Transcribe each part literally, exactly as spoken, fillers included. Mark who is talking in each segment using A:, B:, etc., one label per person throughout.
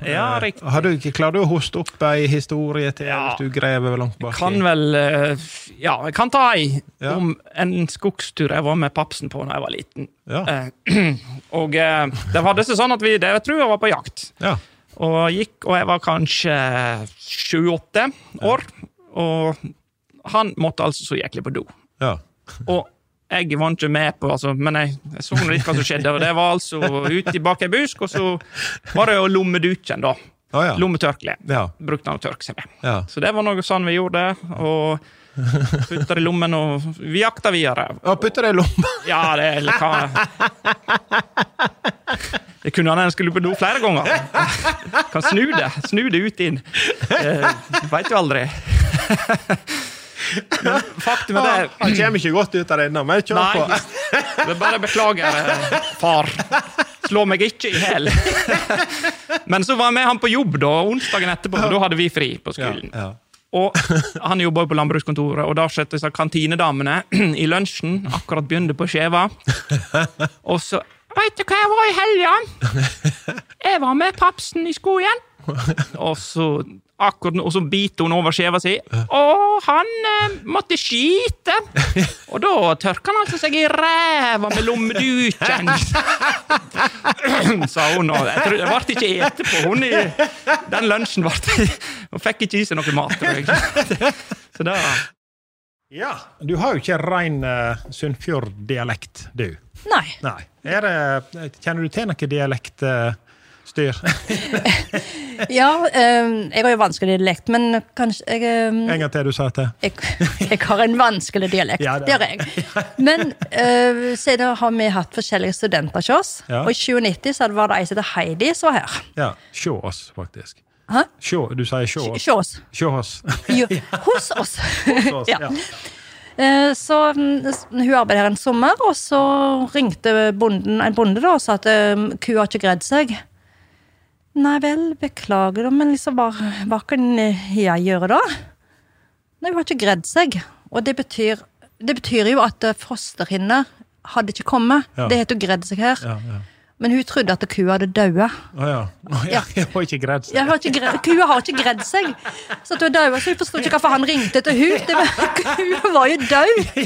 A: Ja, riktig.
B: Har du ikke klart å hoste opp en historie til
A: Ja.
B: hvis du grever langt bak?
A: Kan vel, eh, ja, jeg kan ta ei
B: Ja.
A: om en skogstur jeg var med papsen på når jeg var liten.
B: Ja.
A: Eh, og eh, det var det sånn at vi, det, jeg tror jeg var på jakt.
B: Ja.
A: Og gikk, og jeg var kanskje sju-åtte år, og han måtte altså så jæklig på do.
B: Ja.
A: Og jeg var ikke med på, altså, men jeg, jeg så litt hva som skjedde, og det var altså ute i bak en busk, og så var det jo lommeduken da.
B: Å ja.
A: Lommetørkle.
B: Ja.
A: Brukte han å tørke seg med.
B: Ja.
A: Så det var noe sånn vi gjorde, og puttet det i lommen, og vi jakta videre.
B: Og putter det i lommen.
A: Ja, det eller hva... Det kunne han en skulle på do flere ganger. Kan snu det, snu det ut inn. Eh, vet du aldri. Men faktum er det...
B: Han kommer ikke godt ut av det ennå, men kjør
A: Nei,
B: på.
A: det er bare beklager, eh, far. Slå meg ikke i hel. Men så var jeg med han på jobb da, onsdagen etterpå, og da hadde vi fri på skolen.
B: Ja, ja.
A: Og han jobbet jo på landbrukskontoret, og da skjedde disse kantinedamene i lunsjen, akkurat begynte på skjeva. Og så, vet du hva jeg var i helga? Jeg var med papsen i skogen. Og så, akkurat, og så biter hun over skjeva si. Og han eh, måtte skite. Og da tørker han altså seg i ræva med lommeduken. Sa hun, og jeg tror det ble ikke ete på. Hun i den lunsjen ble hun fikk ikke i seg noe mat. Tror jeg. Så da...
B: Ja, du har jo ikke ren uh, Sunnfjord-dialekt, du.
C: Nei.
B: Nei. Er det, kjenner du til noe dialekt... Uh, styr.
C: Ja, um, jeg har jo vanskelig dialekt, men kanskje jeg, um,
B: En gang til du sa til.
C: jeg, jeg har en vanskelig dialekt,
B: Ja, det
C: det
B: er-
C: har jeg. Men uh, siden har vi hatt forskjellige studenter hos oss,
B: Ja.
C: og i tjuenitti så var det en som heter Heidi som var her.
B: Ja, sjå oss, faktisk.
C: Hæ?
B: Sjå, du sier sjå oss.
C: Sjå oss.
B: Sjå oss.
C: Jo, hos oss.
B: Hos oss,
C: Ja.
B: ja.
C: Eh, Så mm, hun arbeidet her en sommer, og så ringte bonden, en bonde da, og sa at um, kua har ikke gredd seg. Nei vel, beklager da, men liksom, hva, hva kan jeg gjøre da? Nei, hun har ikke gredd seg. Og det betyr, det betyr jo at fosterhinne hadde ikke kommet.
B: Ja.
C: Det heter jo gredd seg her.
B: Ja, ja.
C: Men hun trodde at kua hadde døde.
B: Å ja. Å ja, jeg har ikke gredd seg.
C: Jeg har ikke gredd, kua har ikke gredd seg. Så at hun er død, så hun forstod ikke hvorfor han ringte til hun. Det var, kua var jo død.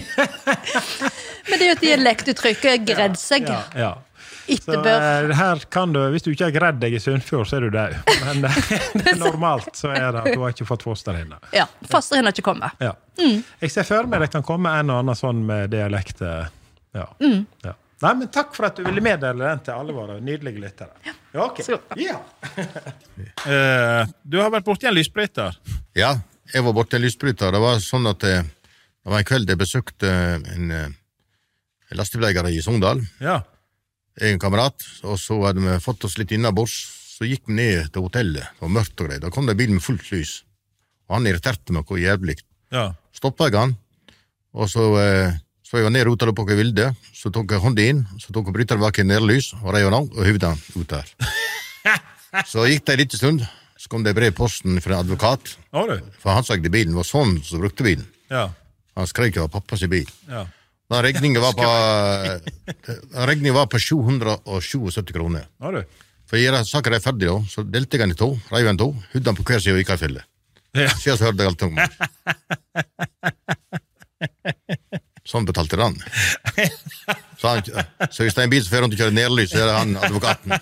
C: Men det er jo et dialektuttrykk, gredd seg.
B: Ja, ja. Så
C: Etterbør.
B: eh, her kan du, hvis du ikke har gredd deg i Sunnfjord, så er du død. Men eh, normalt så er det at du har ikke fått fosterhinne.
C: Ja, fosterhinne har ikke kommet.
B: Ja. Jeg ser for meg det kan komme en og annen sånn med dialekt. eh, Ja. Ja. Nei, men takk for at du ville meddele den til alle våre nydelige lyttere. Ja, ok.
C: Så-
B: Ja. Eh, du har vært borti en lysbryter.
D: Ja, jeg var borte en lysbryter. Det var sånn at eh, det var en kveld jeg besøkte en, eh, en lastebileier i Sogndal,
B: Ja.
D: en kamerat, og så hadde vi fått oss litt innabords, så gikk vi ned til hotellet, det var mørkt og greit, da kom det en bil med fullt lys, og han irriterte meg hvor jævlig.
B: Ja.
D: Stoppet jeg han, og så, eh, så jeg var ned og rotet på hva jeg ville, så tok jeg hånda inn, så tok jeg bryteren bak i nederlys, og reiv han av, og hyvde han ut der. Så gikk det en liten stund, så kom det brev i posten fra en advokat,
B: Å du?
D: for han sagde bilen, var sånn som brukte bilen.
B: Ja.
D: Han skrek det var pappas bil.
B: Ja.
D: Da regningen var på, da regningen var på sju hundre syttisju kroner.
B: Å du?
D: For å gjøre saker er ferdig da, så delte jeg han i to, reiv han to, hudde han på hver side og gikk av fjellet.
B: Ja.
D: Så jeg så hørte jeg alt om meg. Sånn betalte han. Så, han, så hvis det er en bil som får rundt og kjører nederlys, så er det han advokaten.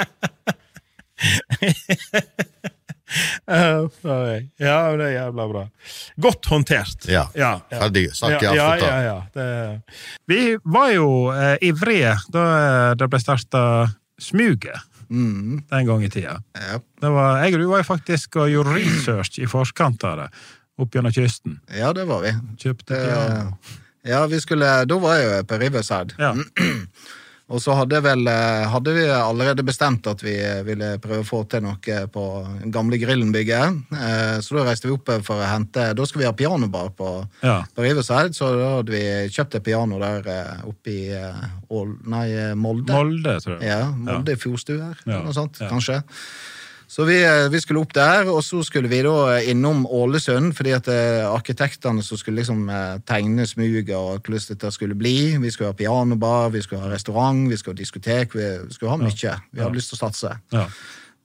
B: Ja, det er jævla bra. Godt håndtert.
D: Ja,
B: ja, ja.
D: ferdig. Sak er
B: Ja, ja,
D: avsluttet.
B: ja, ja. Det... Vi var jo eh, ivrige da eh, det ble startet Smuget
E: Mm.
B: den gang i tida.
E: Ja.
B: Det var, jeg og du var jo faktisk og gjorde research i forkant av det, opp gjennom kysten.
E: ja, det var vi.
B: Kjøpte
E: Det,
B: piano.
E: ja, vi skulle, da var jeg jo på Riverside.
B: Ja.
E: Og så hadde, vel, hadde vi allerede bestemt at vi ville prøve å få til noe på gamle Grillenbygget. Eh, Så da reiste vi opp for å hente, da skulle vi ha pianobar på,
B: Ja.
E: på Riverside, så da hadde vi kjøpt et piano der eh, oppe i eh, Ål, nei, Molde.
B: Molde, tror jeg.
E: Ja, Molde Fjordstuer,
B: Ja,
E: noe sånt,
B: ja.
E: kanskje. Så vi, vi skulle opp der, og så skulle vi da innom Ålesund, fordi at eh, arkitektene som skulle liksom eh, tegne smuget og hvordan dette skulle bli. Vi skulle ha pianobar, vi skulle ha restaurant, vi skulle ha diskotek, vi skulle ha mye. Vi hadde lyst til å satse.
B: Ja.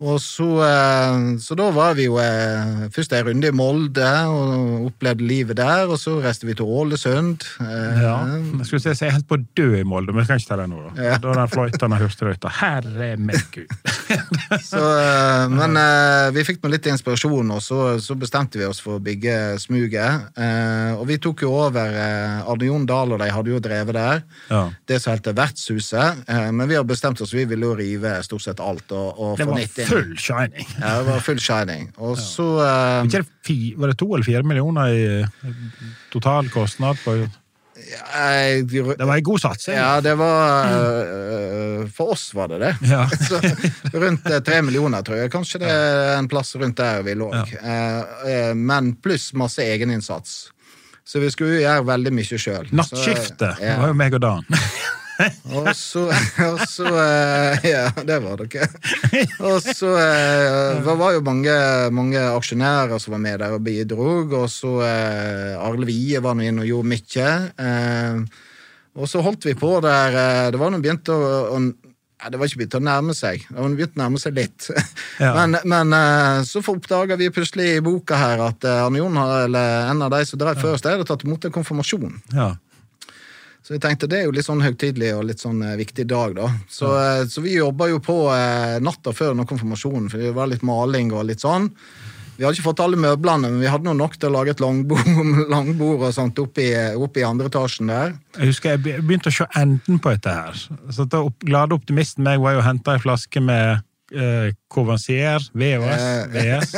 E: Og så, så da var vi jo først en runde i Molde og opplevde livet der, og så reiste vi til Ålesund.
B: Ja, jeg skulle si jeg er helt på død i Molde, men jeg kan ikke ta det nå. Da, ja. Da den fløytene hørte røyta. Herre meg Gud.
E: så, men vi fikk nå litt inspirasjon, og så, så bestemte vi oss for å bygge smuget. Og vi tok jo over Arne Jon Dahl, og de hadde jo drevet der. Ja. Det som heter Vertshuset. Men vi har bestemt oss, vi ville jo rive stort sett alt og, og få nytt inn.
B: Full shining.
E: Ja, det var full shining. Og ja. så...
B: Uh, det fi, var det to eller fire millioner i total kostnad på...
E: Ja, jeg,
B: det var en god satsing.
E: Ja, det var... Uh, for oss var det det. Ja. så, rundt uh, tre millioner, tror jeg. Kanskje det er en plass rundt der vi lå. Ja. Uh, uh, men pluss masse egeninnsats. Så vi skulle jo gjøre veldig mye selv.
B: Nattskifte, ja. Det var jo meg og Dan.
E: og så, og så ja, det var det ikke og så det var jo mange, mange aksjonærer som var med der og bidrog, og så Arle Vie var nå inn og gjorde mye og så holdt vi på der, det var nå begynt å, å ja, det var ikke begynt å nærme seg, det var begynt å nærme seg litt ja. men, men så oppdaget vi plutselig i boka her at Arne Jon, eller en av de som drev ja. Først, hadde tatt imot en konfirmasjon ja. Så jeg tenkte, det er jo litt sånn høytidelig og litt sånn eh, viktig dag da. Så, eh, så vi jobbet jo på eh, natta før noen konfirmasjon, for det var litt maling og litt sånn. Vi hadde ikke fått alle møblene, men vi hadde noe nok til å lage et langbord, langbord og sånt oppe i, oppe i andre etasjen der.
B: Jeg husker jeg begynte å se enden på dette her. Så da opp, glade optimisten meg var jo å hente en flaske med Uh, Courvoisier, V O S, V S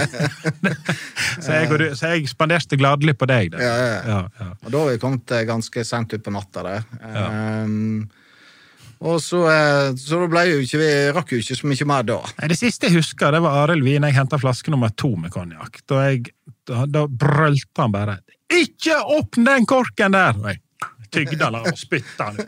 B: så, jeg, du, så jeg spanderte gladelig på deg der.
E: Ja, ja. Ja, ja. Og da har vi kommet ganske sent ut på natta der ja. um, og så, så da ble jo ikke vi rakk jo ikke så mye mer da.
B: Nei, det siste jeg husker, det var Arild Wien, jeg hentet flaske nummer to med konjak. Da, jeg, da, da brølte han bare ikke åpne den korken der! Og jeg tygde han og spytte han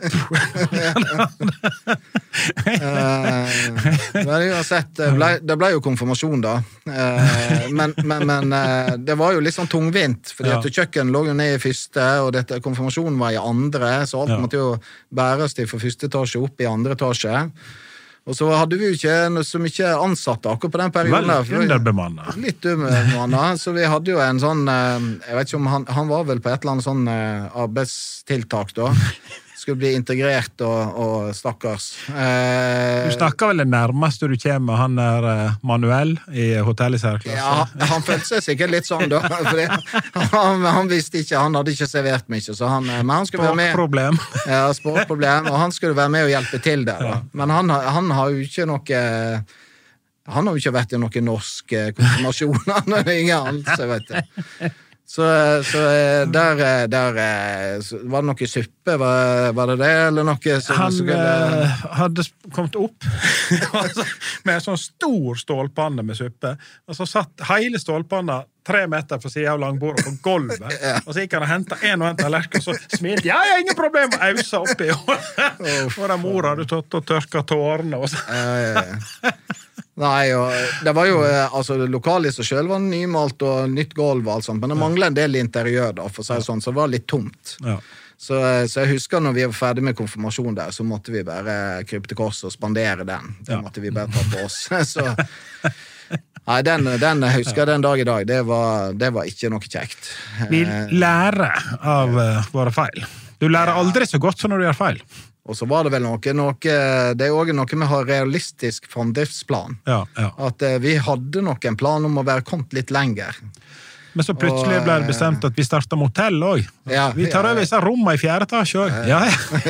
E: men uansett, det ble, det ble jo konfirmasjon da men, men, men det var jo litt sånn tungvint fordi ja. At kjøkken lå jo ned i første og dette, konfirmasjonen var i andre så alt ja. Måtte jo bæres til fra første etasje opp i andre etasje og så hadde vi jo ikke så mye ansatte akkurat på den perioden der.
B: Veldig underbemannet.
E: Litt underbemannet, så vi hadde jo en sånn, jeg vet ikke om han, han var vel på et eller annet sånn arbeidstiltak da. Skulle bli integrert og, og stakkars.
B: Eh, du snakker vel det nærmeste du kommer, han er Manuel i hotellet særklasse?
E: Ja, han følte seg sikkert litt sånn da, fordi han, han visste ikke, han hadde ikke servert mye, så han, men han skulle være med.
B: Språkproblem.
E: Ja, språkproblem, og han skulle være med og hjelpe til der da. Men han, han har jo ikke noe, han har jo ikke vært i noen norsk konfirmasjon, han er ingen annet, så vet jeg. Så, så der, der så var det noe suppe, var, var det det, eller noe som
B: han
E: skulle...
B: uh, hadde kommet opp med en sånn stor stålpanne med suppe, og så satt hele stålpanna tre meter fra siden av langbordet på gulvet, ja. Og så gikk han og hentet en og en tallerken, og så smilte, ja, ja, ingen problem, og ausa oppi, og den mor hadde tatt og tørket tårene, og så...
E: Ja, ja, ja. Nei, og det var jo, altså lokalet i seg selv var nymalt og nytt gulv og alt sånt, men det manglet en del interiør da, for å si det sånn, så det var litt tomt. Ja. Så, så jeg husker når vi var ferdig med konfirmasjon der, så måtte vi bare krype til kors og spandere den. Det ja. Måtte vi bare ta på oss. Så, nei, den, den jeg husker ja. Den dag i dag, det var, det var ikke noe kjekt.
B: Vi lærer av uh, våre feil. Du lærer aldri så godt som når du gjør feil.
E: Og så var det vel noe, noe det er også noe med å ha realistisk framdriftsplan. Ja, ja. At eh, vi hadde nok en plan om å være kommet litt lenger.
B: Men så plutselig ble det bestemt at vi startet motell også. Ja, vi tar ja, over disse rommene i fjerde etasje også. Ja,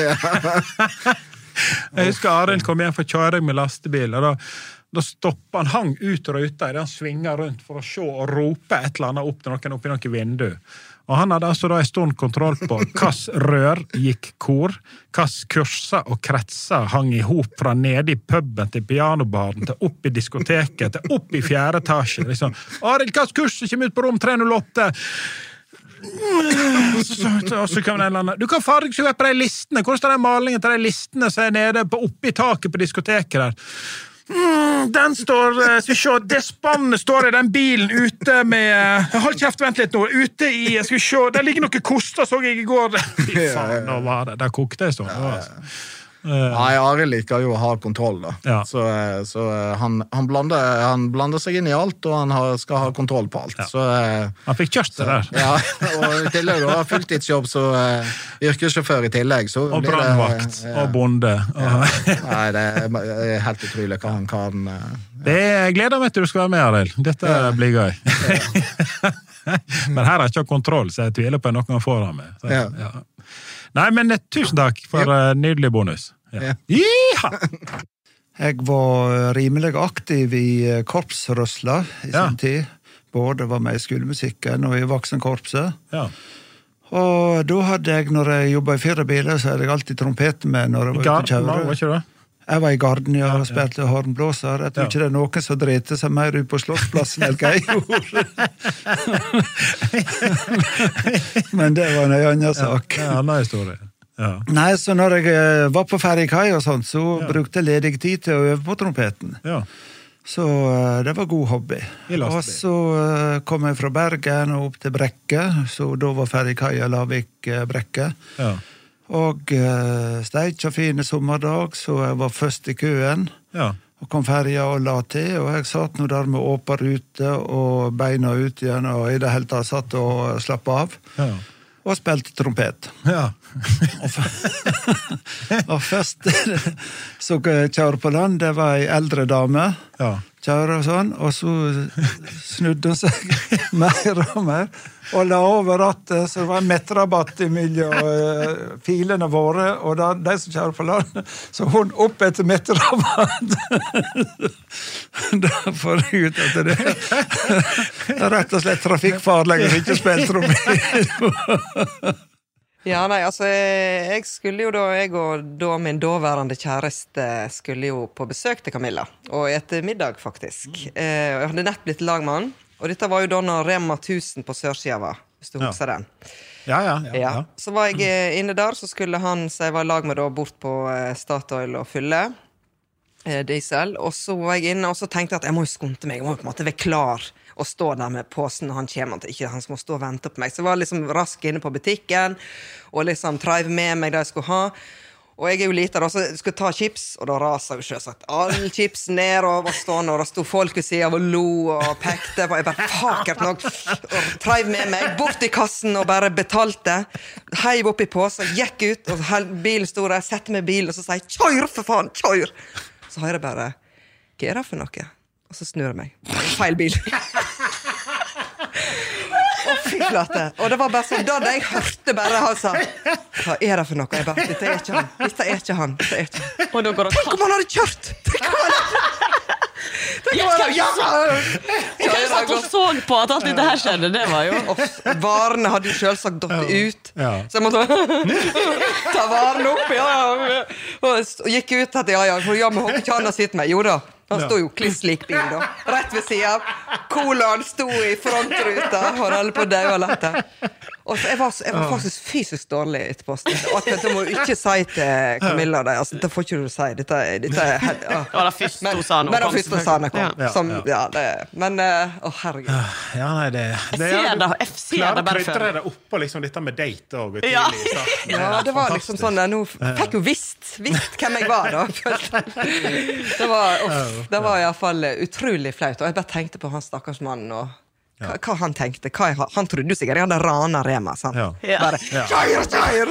B: ja. Jeg husker Arild kom hjem for kjøring med lastebil, og da, da stoppet han, hang ut ruta, han svinger rundt for å se og rope et eller annet opp til noen oppi noen vindu. Og han hadde altså da en stund kontroll på hvilke rør gikk kor, hvilke kurser og kretser hang i hop fra nede i puben til pianobaren, til opp i diskoteket, til opp i fjerde etasje. Liksom, Arild, hvilke kurser kommer ut på rom tre null åtte? Og så, og så kom det en eller annen. Du kan farge seg på de listene. Hvordan står den malingen til de listene som er nede på oppe i taket på diskoteket der? Mm, den står, skal vi se, det spannet står i den bilen ute med, hold kjeft, vent litt nå, ute i, skal vi se, der ligger noen koster, så jeg i går. Fy faen, nå var det, der kokte jeg stående. Altså.
E: Nei, Arild liker jo å ha kontroll da.
B: Ja.
E: Så, så han, han, blander, han blander seg inn i alt, og han har, skal ha kontroll på alt.
B: Ja.
E: Så,
B: han fikk kjørt det der.
E: Ja, og i tillegg å ha fulltidsjobb, så uh, yrkessjåfør i tillegg. Så
B: og brandvakt, ja. Og bonde. Og...
E: Ja. Nei, det er helt utrolig hva han kan. Uh,
B: det er, jeg gleder meg til du skal være med, Arild. Dette ja. Blir gøy. Ja. Men her har jeg ikke kontroll, så jeg tviler på noen får han med. Så, ja. Ja. Nei, men tusen takk for uh, nydelig bonus. Ja. Ja.
F: Jeg var rimelig aktiv i korpsrøsla i ja. Sin tid. Både var med i skolemusikken og i voksenkorpset. Ja. Og da hadde jeg, når jeg jobbet i fire biler, så hadde jeg alltid trompeten med når jeg var ute i kjøret.
B: Var ikke det?
F: Jeg var i garden, jeg har spilt ja, ja. Hornblåser. Jeg tror ja. Ikke det er noen som drete seg mer ut på slåssplassen enn hva jeg gjorde. Men det var en annen sak.
B: Ja, en annen historie. Ja.
F: Nei, så når jeg var på Ferrikai og sånt, så ja. Brukte jeg ledig tid til å øve på trompeten. Ja. Så det var god hobby. Og så kom jeg fra Bergen og opp til Brekke, så da var Ferrikai og Lavik Brekke. Ja. Og uh, steik og fine sommerdag, så jeg var først i køen, ja. Og kom ferdig og la til, og jeg satt nå der med åper ute og beina ut igjen, og i det hele tatt satt og slapp av, ja. Og spilte trompet. Ja. Og først så kjører på land, det var en eldre dame, ja. Kjører og sånn, og så snudde hun seg mer og mer, og la over rattet, så det var en mettrabatt mellom uh, filene våre, og da, de som kjører på land, så hun opp etter mettrabatt. Da får jeg ut at det er rett og slett trafikkfarlig å ikke spille trompet.
G: Ja, nei, altså, jeg skulle jo da, jeg og da min daværende kjæreste skulle jo på besøk til Camilla, og etter middag faktisk. Eh, jeg hadde nett blitt lagmann, og dette var jo da når Rema tusen på Sørsida var, hvis du husker ja. Den.
B: Ja, ja, ja, ja.
G: Så var jeg inne der, så skulle han, så jeg var lag med da bort på Statoil og fylle eh, diesel, og så var jeg inne, og så tenkte jeg at jeg må jo skunte meg, jeg må jo på en måte være klar og stå der med påsen når han kommer, ikke han som må stå og vente på meg. Så jeg var liksom rask inne på butikken, og liksom treiv med meg det jeg skulle ha. Og jeg er jo liten, så jeg skulle ta chips, og da raset jo selvsagt all chips ned, og var stående, og da stod folk ved siden av og lo og pekte på. Jeg bare fakert nok, og treiv med meg bort i kassen og bare betalte. Heiv opp i påsen, gikk ut, og bilen stod der, sette meg i bilen, og så sier jeg, kjør for faen, kjør! Så hører jeg bare, hva er det for noe? Og så snur jeg meg. Feil bil. Å, fy flate. Og det var bare sånn, da jeg hørte bare han sa, hva er det for noe? Jeg bare, dette er ikke han. Dette er ikke han. Dette er ikke han. Og da går det Tenk om han hadde kjørt! Tenk om han hadde... Tenk om han hadde... Ja!
H: Jeg satt og så på at alt dette her skjedde, det var jo...
G: Og varene hadde jo selvsagt dott ut. Så jeg måtte ta varene opp, ja. Og gikk ut at, ja, ja, for ja, men håper ikke han har sitt med. Jo da. Han stod jo klisslik bil da. Rett ved siden. Colaen stod i frontruta, og han holdt på å dø og lette. Og jeg var, jeg var faktisk fysisk dårlig etterpå. Og at du må ikke si til Camilla det. Altså, det får ikke du si. Dette, dette er... Ja.
H: Det var det første hun sa nå.
G: Men det var første hun sa nå kom.
H: Ja.
G: Som, ja, det... Men, å herregud.
B: Ja, nei, det... det
H: jeg ser det, jeg ser det bare før.
B: Klarer du det oppå liksom dette med date og tidlig
H: ja.
B: I starten?
G: Ja, det var liksom sånn, nå fikk jo visst, visst hvem jeg var da. Det var, uff, det var I hvert fall utrolig flaut, og jeg bare tenkte på han stakkars mann, og hva, hva han tenkte, hva jeg, han trodde sikkert jeg hadde rana Rema, sant? Ja. Bare, kjøyr, kjøyr!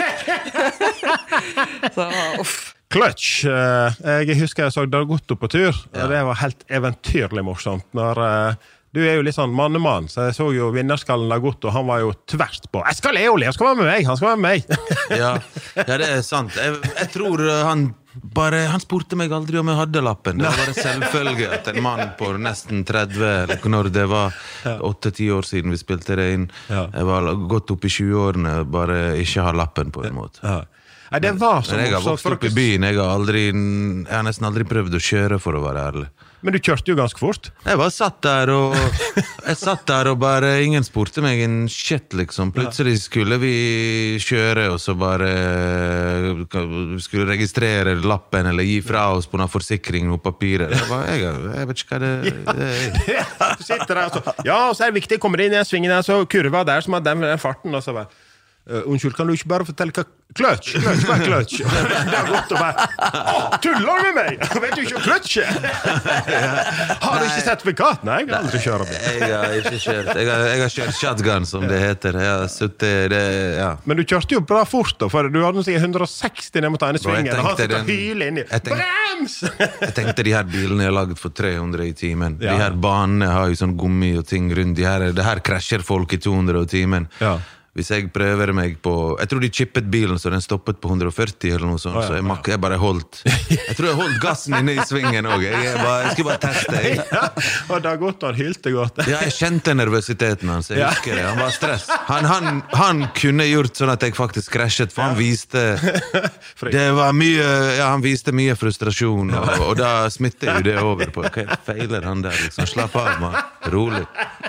G: Så, uff.
B: Clutch, jeg husker jeg så Dargotto på tur, og det var helt eventyrlig morsomt, når... Du er jo litt sånn mannemann, så jeg så jo vinnerskallen Dargotto, han var jo tvert på. Jeg skal Leoli, han skal være med meg, han skal være med meg.
I: ja, ja, det er sant. Jeg, jeg tror han bare, han spurte meg aldri om jeg hadde lappen. Det var bare selvfølge at en mann på nesten tretti, eller når det var åtte ti år siden vi spilte det inn, jeg var gått opp I tjue-årene, bare ikke ha lappen på en måte.
B: Ja. Nei, det var så...
I: Men jeg har vokst opp I byen, jeg har, aldri, jeg har nesten aldri prøvd å kjøre for å være ærlig.
B: Men du kjørte jo ganske fort.
I: Jeg bare satt der og jeg satt der og bare ingen spurte meg en shit liksom. Plutselig skulle vi kjøre og så bare vi skulle registrere lappen eller gi fra oss på noen forsikring og papirer. Jeg, bare, jeg, jeg vet ikke hva det, det er.
B: Du sitter der og så, ja, og så er det viktig, kommer inn I en svingen der, så kurva der som har den, den farten, og så bare Uh, unnskyld, kan du ikke bare fortelle hva kløtsj? Kløtsj, hva er kløtsj? Det er godt å bare, åh, tuller med meg? Vet du ikke hva kløtsj er? Har du ikke sertifikat? Nei, jeg har aldri kjørt det.
I: Jeg har ikke kjørt, jeg har, jeg har kjørt shotgun, som det heter. Jeg har suttet, det, ja.
B: Men du kjørte jo bra fort, da, for du hadde sikkert hundre og seksti ned mot ene svingen, og han sitter hyl inn i. Brems!
I: Jeg tenkte de her bilene er laget for tre hundre i timen.
B: Ja.
I: De her banene har jo sånn gummi og ting rundt. De her, det her krasjer folk i to hundre i timen. Ja. Hvis jeg prøver meg på... Jeg tror de chippet bilen, så den stoppet på hundre og førti eller noe sånt, oh, ja, så jeg, mak- jeg bare holdt... Jeg tror jeg holdt gassen inne i svingen også. Jeg, jeg, bare, jeg skulle bare teste. Jeg.
B: Ja, og det har gått, han hylte godt.
I: Ja, jeg kjente nervøsiteten hans, jeg husker det. Han var stress. Han, han, han kunne gjort sånn at jeg faktisk krasjet, for han viste... Det var mye... Ja, han viste mye frustrasjon, og, og da smittet jo det over på. Hva feiler han der, liksom? Slapp av, man. Rolig.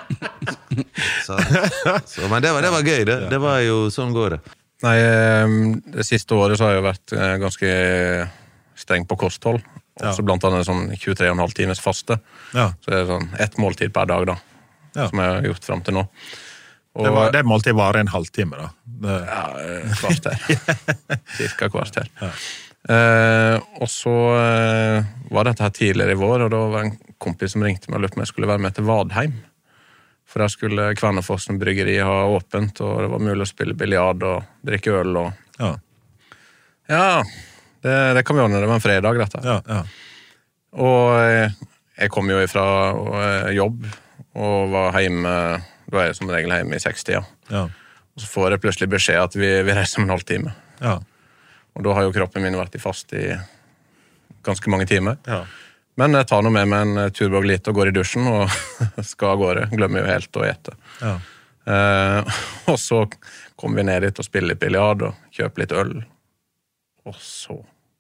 I: Så, så, men det var, det var gøy, det. Det var jo sånn går det.
J: Nei, det siste året så har jeg vært ganske streng på kosthold. Ja. Så blant annet sånn tjuetre og en halv times faste. Ja. Så det er sånn ett måltid per dag da, ja. Som jeg har gjort frem til nå. Og, det, var, det måltid var en halvtime da? Det... Ja, kvarter. Cirka kvarter. Ja. Eh, og så eh, var dette her tidligere i vår, og da var en kompis som ringte meg og lurte på om jeg skulle være med til Vadheim. For der skulle Kvernefossen bryggeri ha åpent, og det var mulig å spille biljard og drikke øl. Og... Ja, ja det, det kan vi ordne, det var en fredag dette. Ja, ja. Og jeg, jeg kom jo ifra jobb, og var hjemme, da er jeg som regel hjemme i sekstida. Ja. Og så får jeg plutselig beskjed at vi, vi reiser om en halv time. Ja. Og da har jo kroppen min vært i fast i ganske mange timer. Ja. Men jeg tar nå med meg en turbog litt og går i dusjen og skal av gårde. Glemmer jo helt å ete. Ja. Eh, og så kommer vi ned dit og spiller litt biljard og kjøper litt øl. Og så...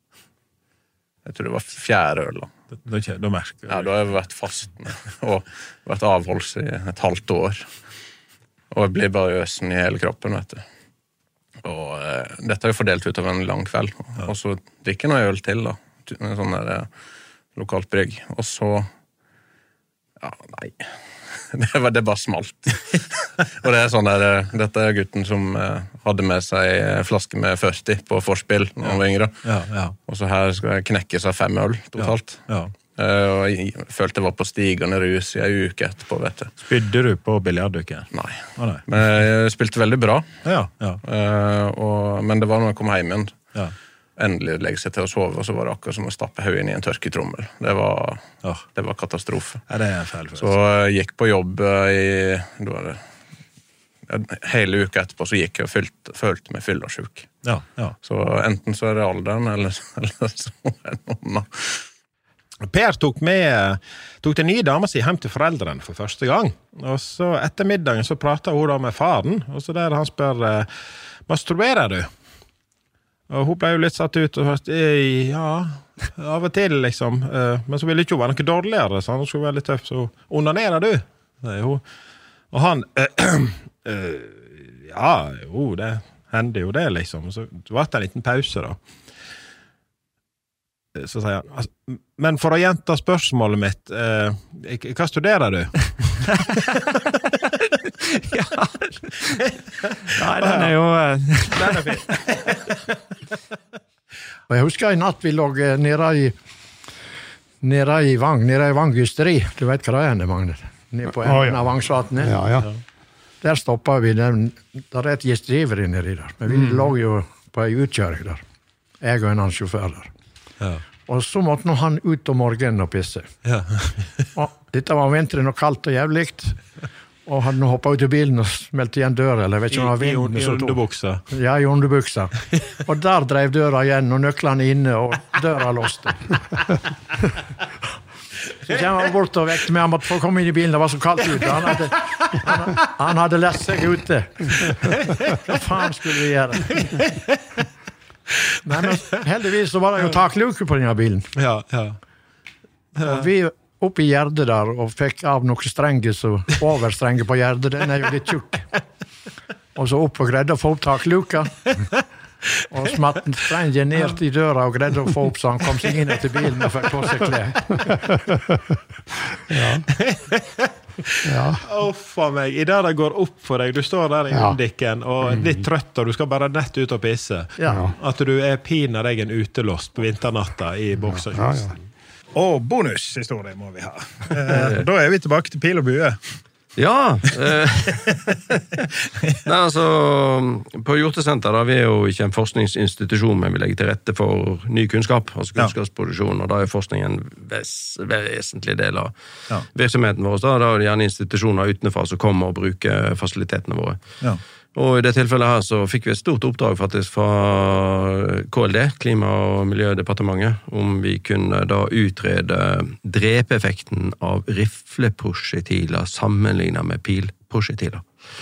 J: Jeg tror det var fjerde øl da.
B: Da, da merker jeg.
J: Ja, da har jeg vært fast og vært avholds i et halvt år. Og jeg blir bare øsen i hele kroppen, vet du. Og eh, dette er jo fordelt ut av en lang kveld. Ja. Og så drikker jeg noe øl til da. En sånn der... lokalt brygg, og så ja, nei det var det bare smalt og det er sånn der, dette er gutten som eh, hadde med seg en flaske med førti på forspill når han var yngre, ja, ja. Og så her skal jeg knekke seg fem øl totalt, ja, ja. Eh, og jeg følte jeg var på stigende rus i en uke etterpå, vet du.
B: Spydde du på biljarddukken?
J: Nei. Oh, nei, men jeg spilte veldig bra, ja, ja. Eh, og, men det var når jeg kom hjem igjen, ja. Endelig legge seg til å sove, og så var det akkurat som å stappe høyen i en tørketrommel. Det var, oh. det var katastrofe.
B: Ja, det er feil følelse.
J: Så jeg gikk på jobb i da var det, hele uka etterpå, så gikk jeg og følte, følte meg fyllersjuk. Ja, ja. Så enten så er det alderen, eller, eller så er det noen.
B: Per tok med, tok den nye dama si hjem til foreldrene for første gang, og så etter middagen så pratet hun da med faren, og så der han spør, masturberer du? Og hun ble jo litt satt ut og hørte, ja, av og til liksom, men så ville det ikke være noe dårligere, så han skulle være litt tøff, så onanerer du? Og han, ja, jo, det hender jo det liksom, så det var en liten pause da. Så sier han, altså, men for å gjenta spørsmålet mitt, hva studerer du?
A: Ja. Nei, den er jo den er fin.
K: Og jeg husker en natt vi lå nere i nere i Vang, nere i Vang Ysteri. Du vet hva det er, Magne? Nede på enden av Vangsvatnet.
L: Ja, ja.
K: Der stoppet vi, der, der er et gjestgiveri nede der. Men vi mm. lå jo på en utkjøring der. Jeg og en annen sjåfør der. Ja. Og så måtte han ut om morgenen og pisse. Ja. Og dette var vinteren og kaldt og jævligt. Og han hoppet ut i bilen og smelte igjen døra, eller jeg vet ikke om det var vinden.
B: I, i underbuksa.
K: Ja, i underbuksa. Og der drev døra igjen, og nøklene inne, og døra låste. Så kom han bort og vekte meg, han måtte få komme inn i bilen, det var så kaldt ute. Han hadde, han, han hadde lest seg ute. Hva faen skulle vi gjøre? Nei, men heldigvis så var det jo takluke på denne bilen.
B: Ja, ja.
K: Ja. Og vi oppe i Gjerdet der, og fikk av noen strenger, så overstrenger på Gjerdet, den er jo litt tjukk. Og så opp og greide å få opp takluka, og smatt strengen ned i døra, og greide å få opp, så han kom seg inn etter bilen og fikk på seg klær. Ja.
B: Ja. Åh, meg. I det det går opp for deg, du står der i ja. Undikken og er litt trøtt, og du skal bare nett ut og pisse. Ja. At du er piner deg en utelåst på vinternatta i bokserkurs. Ja, ja. Og bonushistorie må vi ha. Eh, da er vi tilbake til pil og bue.
L: Ja! Eh, nei, altså, på Hjortesenter da, vi er jo ikke en forskningsinstitusjon, men vi legger til rette for ny kunnskap, altså kunnskapsproduksjon, og da er forskningen en ves, vesentlig del av ja. Virksomheten vår. Da, da er det gjerne institusjoner utenfor som kommer og bruker fasilitetene våre. Ja. Og i det tilfellet her så fikk vi et stort oppdrag faktisk fra K L D, Klima- og Miljødepartementet, om vi kunne da utrede drepeeffekten av rifleprosjektiler sammenlignet med pilprosjektiler.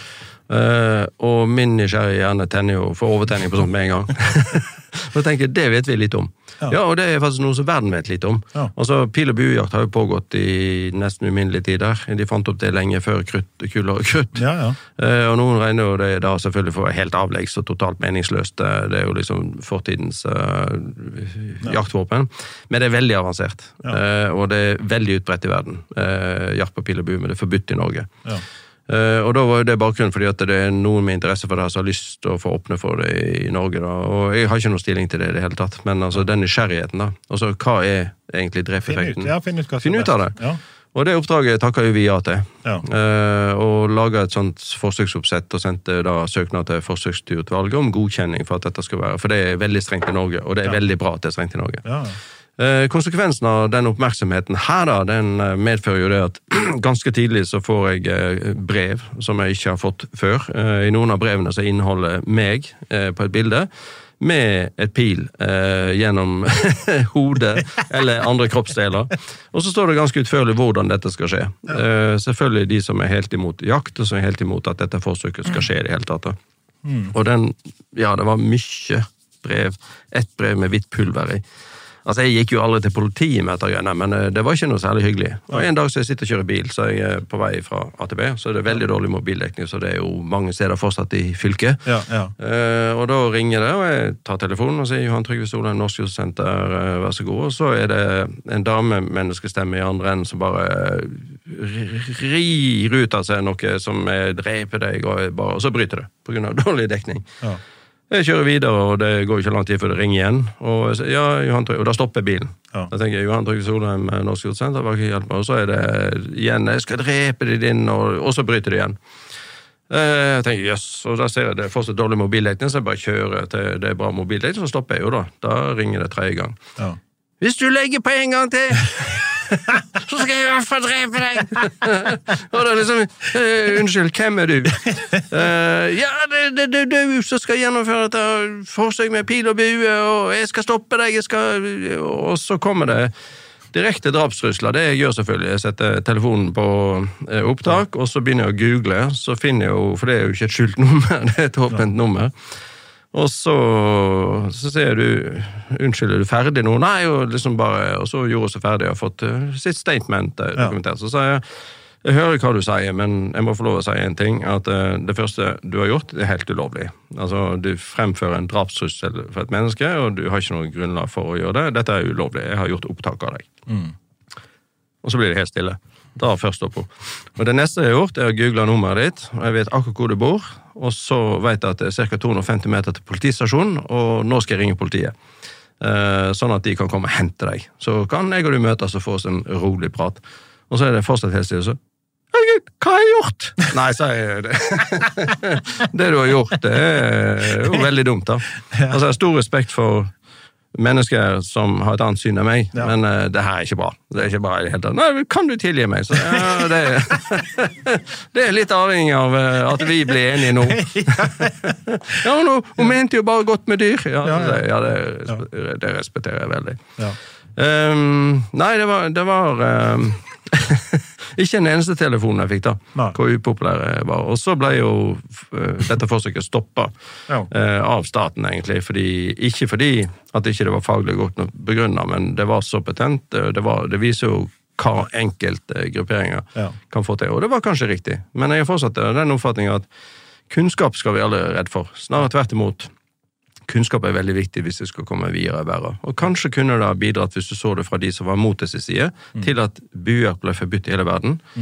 L: Uh, og min nysgjerrige hjerne tenner jo for overtenning på sånt med en gang. Og jeg tenker, det vet vi litt om. Ja. ja, og det er faktisk noe som verden vet litt om. Ja. Altså, pil- og buejakt har jo pågått i nesten uminnelige tider. De fant opp det lenge før krutt, kuler og krutt. Ja, ja. Uh, og noen regner jo det da selvfølgelig for helt avleggs og totalt meningsløst. Det er jo liksom fortidens uh, ja. jaktvåpen. Men det er veldig avansert. Ja. Uh, og det er veldig utbredt i verden. Uh, jakt på pil og bue, men det er forbudt i Norge. Ja. Uh, og da var det bakgrunnen fordi at det er noen med interesse for det som har lyst til å få åpne for det i Norge da, og jeg har ikke noe stilling til det i det hele tatt, men altså den nysgjerrigheten da, altså hva er egentlig drepeffekten?
B: Finn ut, ja, finn ut,
L: finn ut av det. Ja. Og det oppdraget takker jo vi ja til, ja. Uh, og laget et sånt forsøksoppsett og sendte da søknad til forsøksstyrutvalget om godkjenning for at dette skal være, for det er veldig strengt i Norge, og det er ja. Veldig bra at det er strengt i Norge. Ja. Eh, konsekvensen av den oppmerksomheten her da, den medfører jo det at ganske tidlig så får jeg eh, brev som jeg ikke har fått før. Eh, I noen av brevene så inneholder meg eh, på et bilde med et pil eh, gjennom hodet eller andre kroppsdeler. Og så står det ganske utførlig hvordan dette skal skje. Eh, selvfølgelig de som er helt imot jakt, og som er helt imot at dette forsøket skal skje i det hele tatt. Mm. Og den, ja, det var mye brev. Et brev med hvitt pulver i. Altså, jeg gikk jo aldri til politiet med dette greiene, men det var ikke noe særlig hyggelig. Og en dag så jeg sitter og kjører bil, så jeg er på vei fra A til B, så det er veldig dårlig mobildekning, så det er jo mange steder fortsatt i fylket. Ja, ja. Uh, og da ringer det, og jeg tar telefonen og sier Johan Trygve Solheim, Norsk Hjortesenter, uh, vær så god. Og så er det en dame menneskestemme i andre enden som bare rir ut av seg noe som dreper deg, og, bare, og så bryter det, på grunn av dårlig dekning. Ja. Jeg kjører videre, og det går ikke lang tid før det ringer igjen. Og, ja, Johan Trygve, og da stopper bilen. Ja. Da tenker jeg, Johan Trygve Solheim, Norsk Hjortesenter, var ikke hjelp meg. Og så er det igjen, jeg skal drepe deg inn, og, og så bryter det igjen. Jeg tenker, jøss, og da ser jeg det fortsatt dårlig mobildekning, så jeg bare kjører til det er bra mobildekning, så stopper jeg jo da. Da ringer det tredje gang. Ja. Hvis du legger på en gang til, så skal jeg i hvert fall drepe deg. Og da liksom, uh, unnskyld, hvem er du? Uh, ja, det er du som skal gjennomføre et forsøk med pil og bue, og jeg skal stoppe deg, jeg skal... Og så kommer det direkte drapstrusler, det jeg gjør selvfølgelig. Jeg setter telefonen på opptak, og så begynner jeg å google, så finner jeg jo, for det er jo ikke et skjult nummer, det er et åpent nummer. Og så, så sier du, unnskyld, er du ferdig nå? Nei, og liksom bare, og så gjorde hun så ferdig, og har fått uh, sitt statement uh, dokumentert. Så sa jeg, jeg hører hva du sier, men jeg må få lov å si en ting, at uh, det første du har gjort, det er helt ulovlig. Altså, du fremfører en drapstrussel for et menneske, og du har ikke noe grunnlag for å gjøre det. Dette er ulovlig, jeg har gjort opptak av deg. Mm. Og så blir det helt stille. Da først opp på. Og det neste jeg har gjort er å google nummeret ditt, og jeg vet akkurat hvor du bor, og så vet jeg at det er cirka to hundre og femti meter til politistasjonen, og nå skal jeg ringe politiet. Eh, sånn at de kan komme og hente deg. Så kan jeg og du møtes og få oss en rolig prat. Og så er det fortsatt helt stille, så herregud, hva har jeg gjort? Nei, så er jeg det. Det du har gjort, det er jo veldig dumt da. Altså, jeg har stor respekt for mennesker som har et annet syn enn meg, ja. Men uh, det her er ikke bra. Det er ikke bra i det hele tatt. Nei, kan du tilgi meg? Så, ja, det, det er litt avhengig av uh, at vi blir enige nå. Ja, hun, hun mente jo bare godt med dyr. Ja, ja, ja. Det, ja, det, det respekterer jeg veldig. Ja. Um, nei, det var, det var um, ikke en eneste telefon jeg fikk da, nei. Hvor upopulær jeg var. Og så ble jo uh, dette forsøket stoppet ja. uh, av staten egentlig, fordi, ikke fordi at det ikke var faglig godt nok begrunnet, men det var så patent, det, var, det viser jo hva enkelte grupperinger ja. Kan få til, og det var kanskje riktig. Men jeg har fortsatt den oppfatningen at kunnskap skal vi alle redd for, snarere tvert imot. Kunnskap er veldig viktig hvis det skal komme videre i verden. Og kanskje kunne det ha bidratt, hvis du så det fra de som var mot disse side, mm. til at buejakt ble forbudt i hele verden. Mm.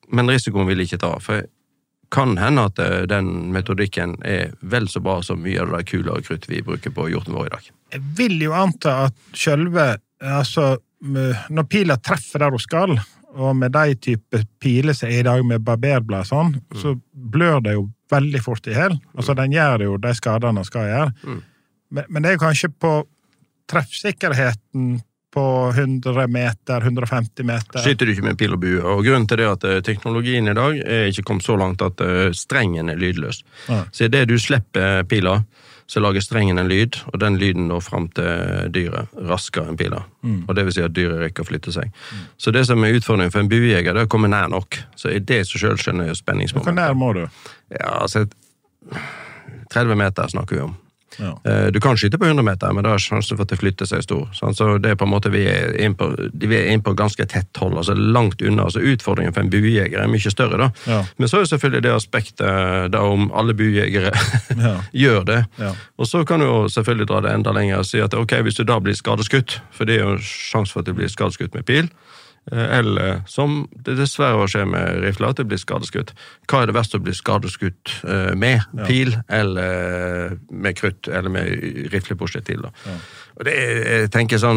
L: men risikoen vil jeg ikke ta, for kan hende at den metodikken er vel så bra som mye av det kule og krutt vi bruker på hjorten vår i dag.
B: Jeg vil jo anta at selve, altså, når piler treffer der hun skal, og med de type piler som er i dag med barberblad sånn, mm. så blør det jo veldig fort i hel. Altså, den gjør jo de skadene den skal gjøre. Mm. Men, men det er jo kanskje på treffsikkerheten på hundre meter, hundre og femti meter.
L: Skyter du ikke med pil og bue, og grunnen til det er at teknologien i dag er ikke kommet så langt at strengen er lydløs. Ja. Så i det du slipper piler, så lager strengen en lyd, og den lyden når frem til dyret raskere enn piler. Mm. Og det vil si at dyret rekker å flytte seg. Mm. Så det som er utfordringen for en buejeger, det er å komme nær nok. Så i det så selv skjønner jeg spenningsmoment.
B: Hvor nær må du?
L: Ja, altså tretti meter snakker vi om.
B: Ja.
L: Du kan skyte på hundre meter, men da er sjansen for at det flytter seg stor. Så det er på en måte, vi er inn på, vi er inn på ganske tett hold, altså langt unna. Altså utfordringen for en buejeger er mye større da. Ja. Men så er det selvfølgelig det aspektet da om alle buejegere ja. gjør det. Ja. Og så kan du jo selvfølgelig dra det enda lenger og si at ok, hvis du da blir skadeskutt, for det er jo sjans for at du blir skadeskutt med pil, eller som det dessverre skjer med rifler, at det blir skadeskutt. Hva er det verste å bli skadeskutt med? Ja. Pil, eller med krutt, eller med rifleprosjektil. Ja. Og det er, jeg tenker sånn,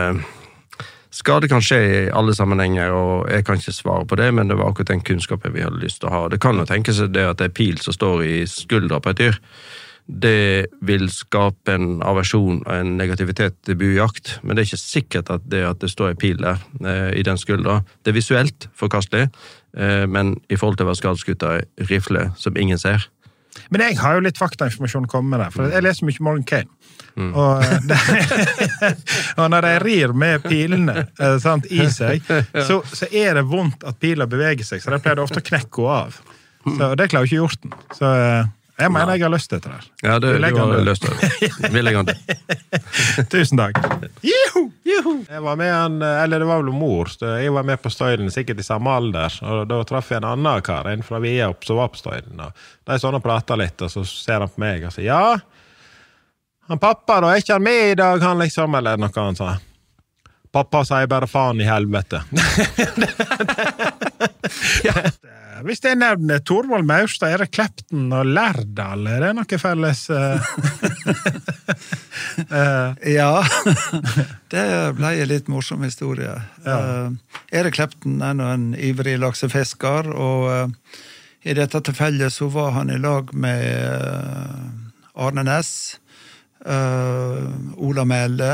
L: skade kan skje i alle sammenhenger, og jeg kan ikke svare på det, men det var akkurat den kunnskapen vi hadde lyst til å ha. Det kan jo tenke seg det at det er pil som står i skuldra på et dyr. Det vil skape en aversjon og en negativitet til buejakt, men det er ikke sikkert at det at det står en pil der eh, i den skuldra. Det er visuelt forkastelig, eh, men i forhold til å være skadeskutt av rifle som ingen ser.
B: Men jeg har jo litt faktainformasjon å komme med der, for jeg leser mye Morgan Kane. Mm. Og, det, og når de rir med pilene sant, i seg, så, så er det vondt at piler beveger seg, så det pleier det ofte å knekke av. Så det klarer ikke hjorten. Så jeg mener jeg har lyst til det.
L: Ja, det, du har lyst til det. Vi legger den til.
B: Tusen takk. Juhu! Juhu! Jeg var med en, eller det var vel mor, jeg var med på støylen sikkert i samme alder, og da traff jeg en annen kar, en fra Via opp som var på støylen. De sånn og pratet litt, og så ser han på meg og sier, ja, han pappa da, er ikke han med i dag, han liksom, eller noe han sa. Pappa sier bare faen i helvete. Ja. Hvis jeg nevner Torvald Maurstad, er det Klepten og Lærdal? Er det noe felles?
F: Ja, det ble en litt morsom historie. Ja. Erik Klepten er en ivrig laksefisker, og i dette tilfellet så var han i lag med Arne Næss, Ola Melle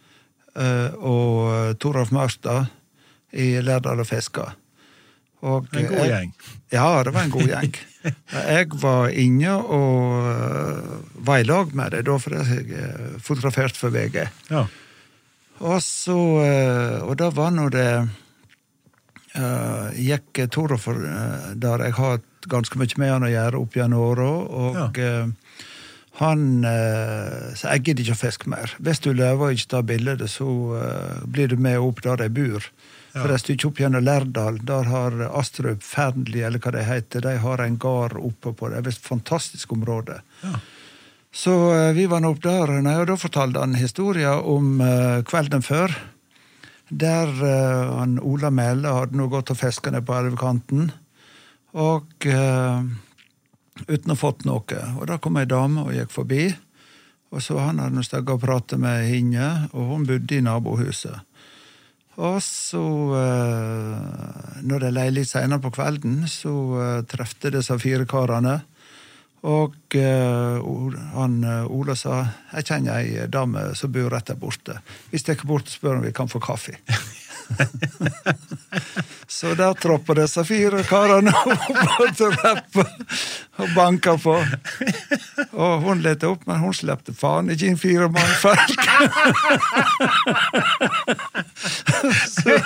F: og Toralf Maurstad i Lærdal og fiska. Og
B: en god gjeng.
F: Ja, det var en god gjeng. Jeg var inne og var i lag med det, da for jeg fotografert for V G.
B: Ja.
F: Og så, og da var nå det, uh, gikk Tore for, uh, der jeg har ganske mye med han å gjøre opp gjennom året, og ja. uh, han, uh, så jeg gidder ikke å fiske mer. Hvis du løver ikke ta bildet, så uh, blir du med opp der jeg bor. For jeg stykker opp gjennom Lærdal, der har Astrup, Fearnley, eller hva det heter, de har en gar oppe på det. Det er et fantastisk område. Ja. Så uh, vi var nå opp der, og da fortalte han historien om uh, kvelden før, der uh, han Ola Melle hadde nå gått og fisket ned på elvekanten, og uh, uten å fått noe. Og da kom en dame og gikk forbi, og så han hadde noe stegget og pratet med henne, og hun bodde i nabohuset. Og så, når det leide litt senere på kvelden, så trefte disse fire karene, og han, Ola sa, jeg kjenner ei dame som bor rett der borte. Vi stikker bort og spør om vi kan få kaffe. Så der tropper disse fire karene opp på trappen og banker på. Og hun lette opp, men hun slepte faen ikke inn fire mannfolk. Så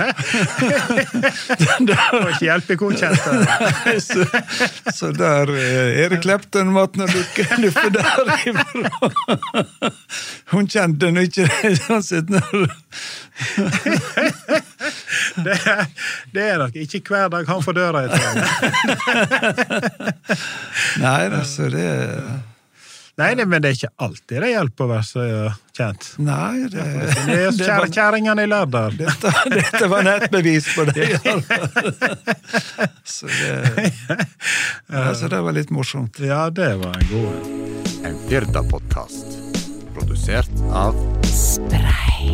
B: det var ikke hjelpegodkjent.
F: Så, så der er det Klepten måten å lukke luffe der ifra. Hun kjente den ikke sånn sett når
B: det, er, det er nok ikke hver dag han får døra i tiden.
F: Nei, altså det
B: Nei, det, men det er ikke alltid det hjelper å være så kjent.
F: Nei, det,
B: det er kjære kjæringene i Lærdal.
F: Dette, dette var nettbevis på det. så det, altså, det var litt morsomt.
B: Ja, det var en god.
M: En Firda-podcast, produsert av
C: Spray.